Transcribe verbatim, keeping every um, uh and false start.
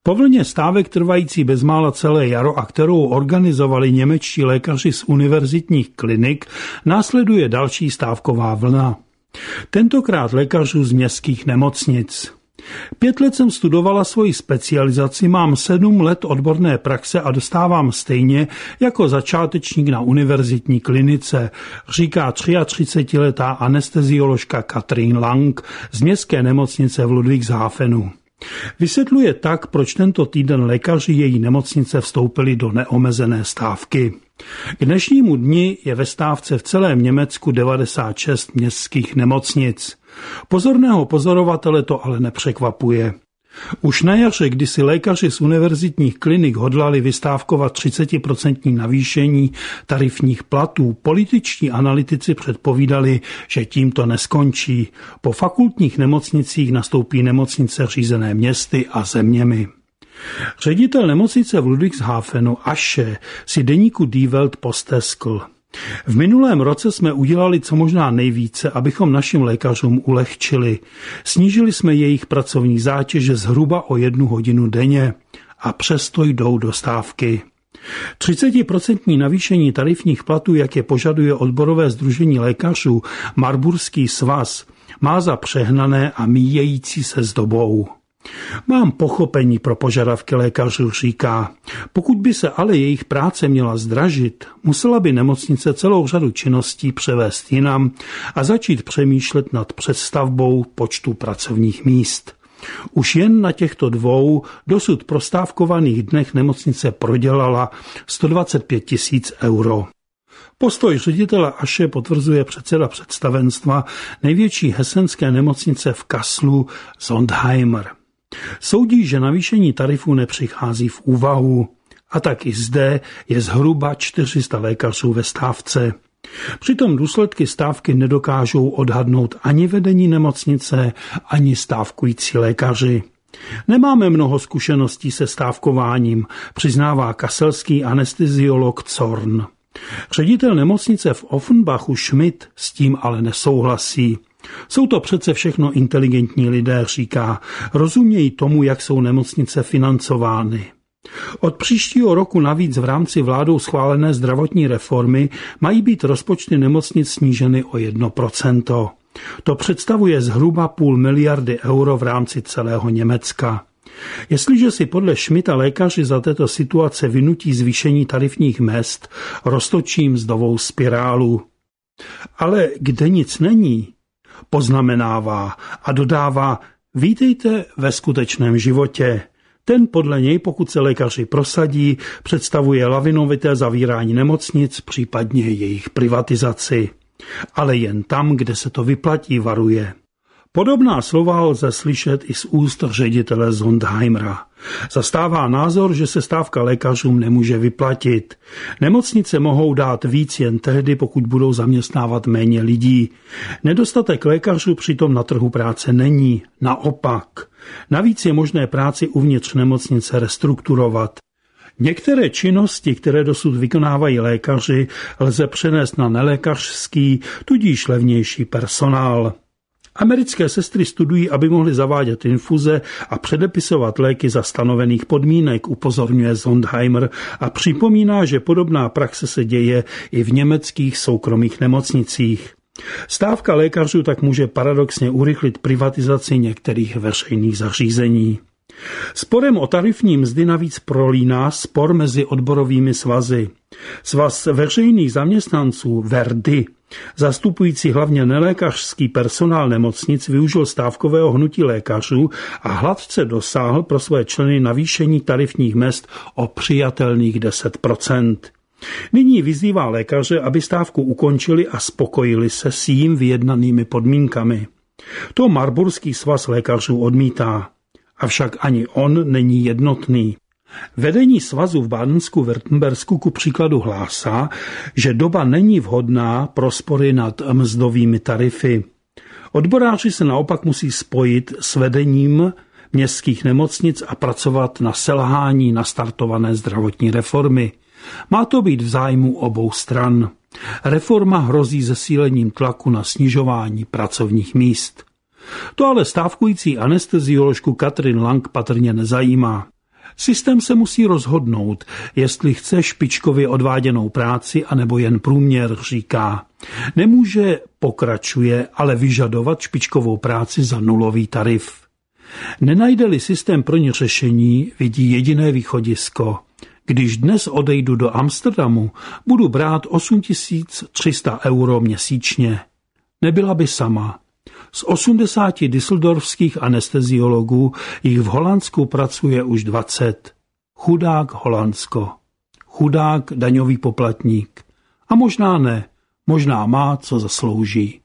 Po vlně stávek trvající bezmála celé jaro a kterou organizovali němečtí lékaři z univerzitních klinik, následuje další stávková vlna. Tentokrát lékařů z městských nemocnic. Pět let jsem studovala svoji specializaci, mám sedm let odborné praxe a dostávám stejně jako začátečník na univerzitní klinice, říká třiatřicetiletá anestezioložka Katrin Lang z městské nemocnice v Ludwigshafenu. Vysvětluje tak, proč tento týden lékaři její nemocnice vstoupili do neomezené stávky. K dnešnímu dni je ve stávce v celém Německu devadesát šest městských nemocnic. Pozorného pozorovatele to ale nepřekvapuje. Už na jaře, kdy si lékaři z univerzitních klinik hodlali vystávkovat třicetiprocentní navýšení tarifních platů, političtí analytici předpovídali, že tím to neskončí. Po fakultních nemocnicích nastoupí nemocnice řízené městy a zeměmi. Ředitel nemocnice v Ludwigshafenu Asche si deníku Die Welt posteskl. V minulém roce jsme udělali co možná nejvíce, abychom našim lékařům ulehčili. Snížili jsme jejich pracovní zátěže zhruba o jednu hodinu denně a přesto jdou do stávky. třicetiprocentní navýšení tarifních platů, jak je požaduje odborové sdružení lékařů Marburský svaz, má za přehnané a míjející se s dobou. Mám pochopení pro požadavky lékařů, říká. Pokud by se ale jejich práce měla zdražit, musela by nemocnice celou řadu činností převést jinam a začít přemýšlet nad přestavbou počtu pracovních míst. Už jen na těchto dvou dosud prostávkovaných dnech nemocnice prodělala sto dvacet pět tisíc euro. Postoj ředitele Asche potvrzuje předseda představenstva největší hesenské nemocnice v Kasselu Sondheimer. Soudí, že navýšení tarifů nepřichází v úvahu a tak i zde je zhruba čtyři sta lékařů ve stávce. Přitom důsledky stávky nedokážou odhadnout ani vedení nemocnice, ani stávkující lékaři. Nemáme mnoho zkušeností se stávkováním, přiznává kaselský anesteziolog Zorn. Ředitel nemocnice v Offenbachu Schmidt s tím ale nesouhlasí. Jsou to přece všechno inteligentní lidé, říká, rozumějí tomu, jak jsou nemocnice financovány. Od příštího roku navíc v rámci vládou schválené zdravotní reformy mají být rozpočty nemocnic sníženy o jedno procento. To představuje zhruba půl miliardy euro v rámci celého Německa. Jestliže si podle Schmidta lékaři za této situace vynutí zvýšení tarifních mezd, roztočí mzdovou spirálu. Ale kde nic není, poznamenává a dodává, vítejte ve skutečném životě. Ten podle něj, pokud se lékaři prosadí, představuje lavinovité zavírání nemocnic, případně jejich privatizaci. Ale jen tam, kde se to vyplatí, varuje. Podobná slova lze slyšet i z úst ředitele Sondheimera. Zastává názor, že se stávka lékařům nemůže vyplatit. Nemocnice mohou dát víc jen tehdy, pokud budou zaměstnávat méně lidí. Nedostatek lékařů přitom na trhu práce není, naopak. Navíc je možné práci uvnitř nemocnice restrukturovat. Některé činnosti, které dosud vykonávají lékaři, lze přenést na nelékařský, tudíž levnější personál. Americké sestry studují, aby mohly zavádět infuze a předepisovat léky za stanovených podmínek, upozorňuje Sondheimer a připomíná, že podobná praxe se děje i v německých soukromých nemocnicích. Stávka lékařů tak může paradoxně urychlit privatizaci některých veřejných zařízení. Sporem o tarifní mzdy navíc prolíná spor mezi odborovými svazy. Svaz veřejných zaměstnanců Verdi, zastupující hlavně nelékařský personál nemocnic, využil stávkového hnutí lékařů a hladce dosáhl pro své členy navýšení tarifních mezd o přijatelných deset procent. Nyní vyzývá lékaře, aby stávku ukončili a spokojili se s jím vyjednanými podmínkami. To Marburský svaz lékařů odmítá. Avšak ani on není jednotný. Vedení svazu v Bádensku-Württembersku ku příkladu hlásá, že doba není vhodná pro spory nad mzdovými tarify. Odboráři se naopak musí spojit s vedením městských nemocnic a pracovat na selhání nastartované zdravotní reformy. Má to být v zájmu obou stran. Reforma hrozí zesílením tlaku na snižování pracovních míst. To ale stávkující anestezioložku Katrin Lang patrně nezajímá. Systém se musí rozhodnout, jestli chce špičkově odváděnou práci anebo jen průměr, říká. Nemůže, pokračuje, ale vyžadovat špičkovou práci za nulový tarif. Nenajde-li systém pro ně řešení, vidí jediné východisko. Když dnes odejdu do Amsterdamu, budu brát osm tisíc tři sta euro měsíčně. Nebyla by sama. Z osmdesáti düsseldorfských anesteziologů jich v Holandsku pracuje už dvacet. Chudák Holandsko. Chudák daňový poplatník. A možná ne, možná má, co zaslouží.